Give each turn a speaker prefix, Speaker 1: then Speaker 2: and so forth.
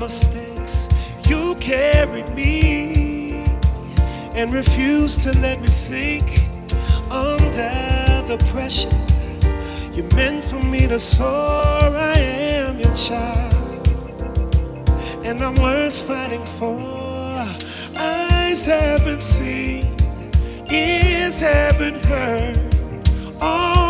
Speaker 1: mistakes, you carried me and refused to let me sink under the pressure you meant for me to soar. I am your child, and I'm worth fighting for. Eyes haven't seen, ears haven't heard, all